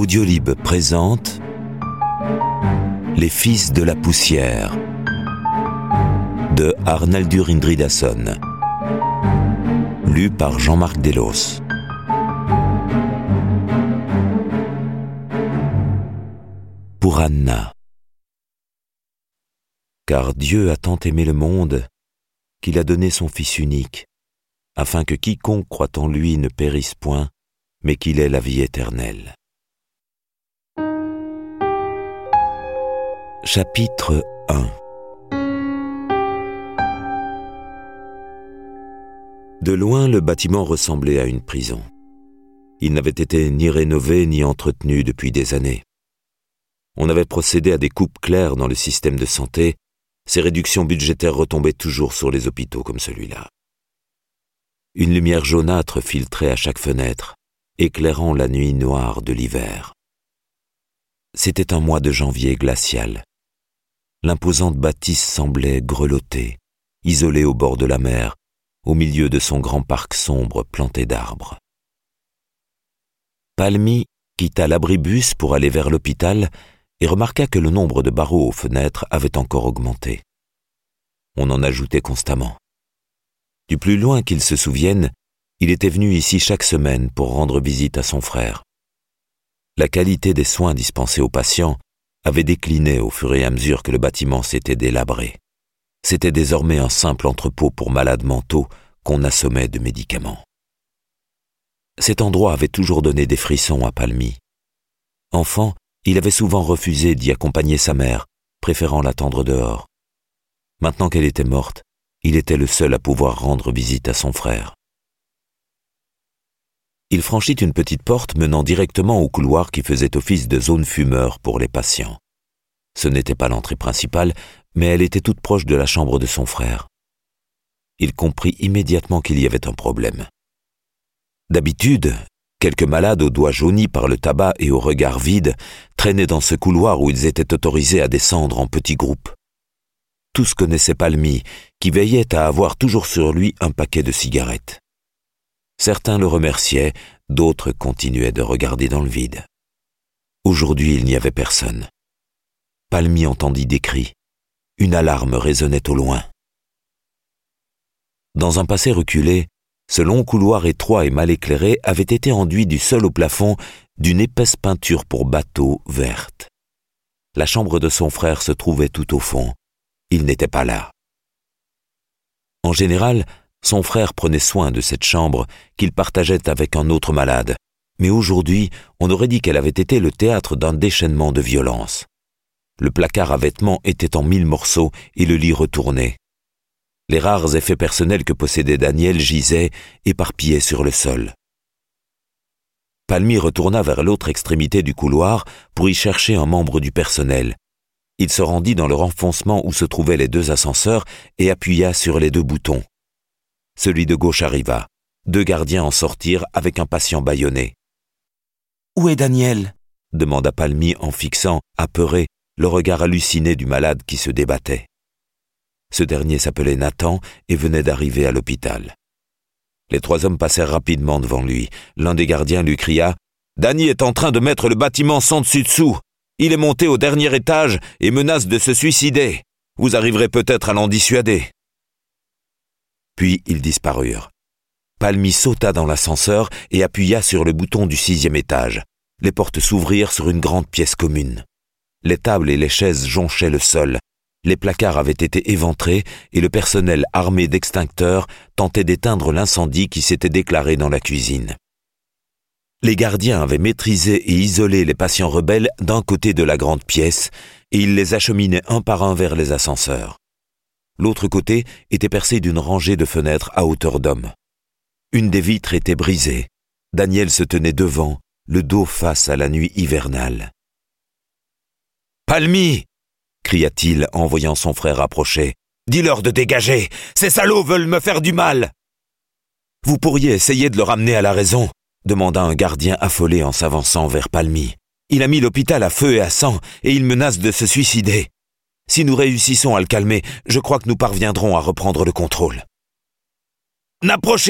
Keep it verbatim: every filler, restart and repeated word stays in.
Audiolib présente Les Fils de la Poussière de Arnaldur Indridason, lu par Jean-Marc Delos. Pour Anna. Car Dieu a tant aimé le monde qu'il a donné son Fils unique, afin que quiconque croit en lui ne périsse point, mais qu'il ait la vie éternelle. Chapitre un. De loin, le bâtiment ressemblait à une prison. Il n'avait été ni rénové ni entretenu depuis des années. On avait procédé à des coupes claires dans le système de santé. Ces réductions budgétaires retombaient toujours sur les hôpitaux comme celui-là. Une lumière jaunâtre filtrait à chaque fenêtre, éclairant la nuit noire de l'hiver. C'était un mois de janvier glacial. L'imposante bâtisse semblait grelotter, isolée au bord de la mer, au milieu de son grand parc sombre planté d'arbres. Palmy quitta l'abribus pour aller vers l'hôpital et remarqua que le nombre de barreaux aux fenêtres avait encore augmenté. On en ajoutait constamment. Du plus loin qu'il se souvienne, il était venu ici chaque semaine pour rendre visite à son frère. La qualité des soins dispensés aux patients avait décliné au fur et à mesure que le bâtiment s'était délabré. C'était désormais un simple entrepôt pour malades mentaux qu'on assommait de médicaments. Cet endroit avait toujours donné des frissons à Palmy. Enfant, il avait souvent refusé d'y accompagner sa mère, préférant l'attendre dehors. Maintenant qu'elle était morte, il était le seul à pouvoir rendre visite à son frère. Il franchit une petite porte menant directement au couloir qui faisait office de zone fumeur pour les patients. Ce n'était pas l'entrée principale, mais elle était toute proche de la chambre de son frère. Il comprit immédiatement qu'il y avait un problème. D'habitude, quelques malades aux doigts jaunis par le tabac et au regard vide traînaient dans ce couloir où ils étaient autorisés à descendre en petits groupes. Tous connaissaient Palmy, qui veillait à avoir toujours sur lui un paquet de cigarettes. Certains le remerciaient, d'autres continuaient de regarder dans le vide. Aujourd'hui, il n'y avait personne. Palmy entendit des cris. Une alarme résonnait au loin. Dans un passé reculé, ce long couloir étroit et mal éclairé avait été enduit du sol au plafond d'une épaisse peinture pour bateau verte. La chambre de son frère se trouvait tout au fond. Il n'était pas là. En général, son frère prenait soin de cette chambre qu'il partageait avec un autre malade, mais aujourd'hui, on aurait dit qu'elle avait été le théâtre d'un déchaînement de violence. Le placard à vêtements était en mille morceaux et le lit retourné. Les rares effets personnels que possédait Daniel gisaient, éparpillés sur le sol. Palmy retourna vers l'autre extrémité du couloir pour y chercher un membre du personnel. Il se rendit dans le renfoncement où se trouvaient les deux ascenseurs et appuya sur les deux boutons. Celui de gauche arriva. Deux gardiens en sortirent avec un patient bâillonné. « Où est Daniel ?» demanda Palmy en fixant, apeuré, le regard halluciné du malade qui se débattait. Ce dernier s'appelait Nathan et venait d'arriver à l'hôpital. Les trois hommes passèrent rapidement devant lui. L'un des gardiens lui cria « Danny est en train de mettre le bâtiment sans dessus-dessous. Il est monté au dernier étage et menace de se suicider. Vous arriverez peut-être à l'en dissuader. » Puis ils disparurent. Palmy sauta dans l'ascenseur et appuya sur le bouton du sixième étage. Les portes s'ouvrirent sur une grande pièce commune. Les tables et les chaises jonchaient le sol. Les placards avaient été éventrés et le personnel armé d'extincteurs tentait d'éteindre l'incendie qui s'était déclaré dans la cuisine. Les gardiens avaient maîtrisé et isolé les patients rebelles d'un côté de la grande pièce et ils les acheminaient un par un vers les ascenseurs. L'autre côté était percé d'une rangée de fenêtres à hauteur d'homme. Une des vitres était brisée. Daniel se tenait devant, le dos face à la nuit hivernale. « Palmy !» cria-t-il en voyant son frère approcher. « Dis-leur de dégager! Ces salauds veulent me faire du mal !»« Vous pourriez essayer de le ramener à la raison ?» demanda un gardien affolé en s'avançant vers Palmy. « Il a mis l'hôpital à feu et à sang et il menace de se suicider. Si nous réussissons à le calmer, je crois que nous parviendrons à reprendre le contrôle. »« N'approchez